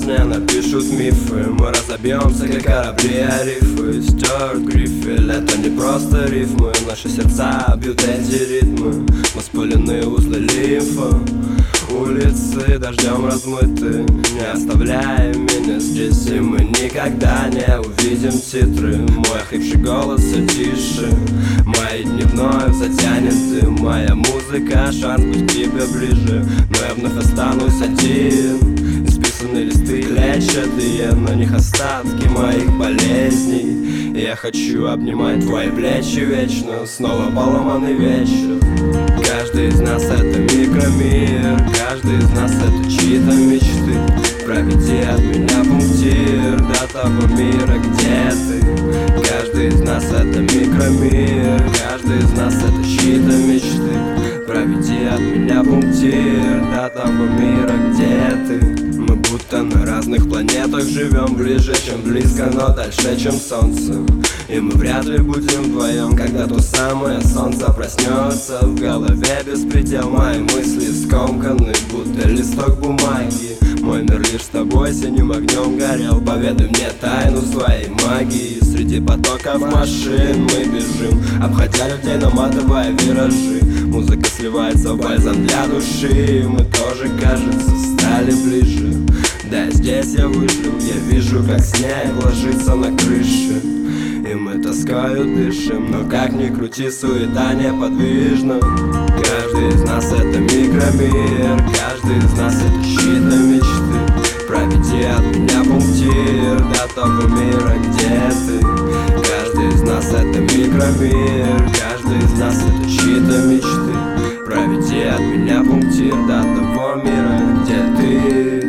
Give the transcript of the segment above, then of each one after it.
мне напишут мифы. Мы разобьемся, как корабли о рифы. Стюарт Гриффель, это не просто рифмы. Наши сердца бьют эти ритмы. Воспаленные узлы лимфа. Улицы дождем размыты, не оставляя меня здесь. И мы никогда не увидим титры. Мой охрипший голос все тише. Мои дни вновь затянет дым. Моя музыка, шанс быть к тебе ближе. Но я вновь останусь один. Исписанные листы клетчатые, на них остатки моих болезней. Я хочу обнимать твои плечи вечно. Снова поломанный вечер. Каждый из нас это микромир. Каждый из нас это чьи-то мечты. Проведи от меня пунктир до того мира, где ты. Каждый из нас это микромир. Каждый из нас это чьи-то мечты. Проведи от меня пунктир до того мира, где ты. Мы будто на разных планетах живем, ближе, чем близко, но дальше, чем солнце. И мы вряд ли будем вдвоем, когда то самое солнце проснется. В голове беспредел, мои мысли скомканы, будто листок бумаги. Мой мир лишь с тобой синим огнем горел. Поведай мне тайну своей магии. Среди потоков машин мы бежим, обходя людей, наматывая виражи. Музыка сливается в бальзам для души. Мы тоже, кажется, стали ближе. Да, здесь я выжил, я вижу, как снег ложится на крыше. И мы тоскою дышим, но как ни крути, суета неподвижна. Каждый из нас это микромир. Каждый из нас это чьи-то мечты. Проведи от меня пунктир до того мира, где ты. Каждый из нас это микромир. Каждый из нас это чьи-то мечты. Проведи от меня пунктир до того мира, где ты.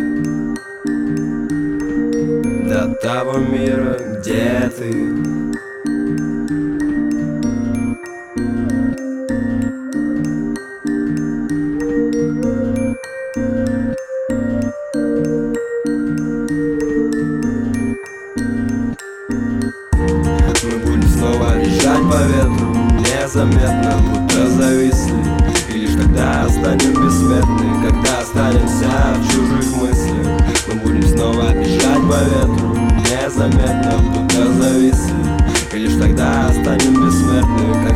До того мира, где ты. Мы будем снова лежать по ветру, незаметно, будто зависли. И лишь тогда станем бессмертны, когда останемся в чужих мыслях. Мы будем снова бежать по ветру, незаметно, будто зависли. И лишь тогда станем бессмертны,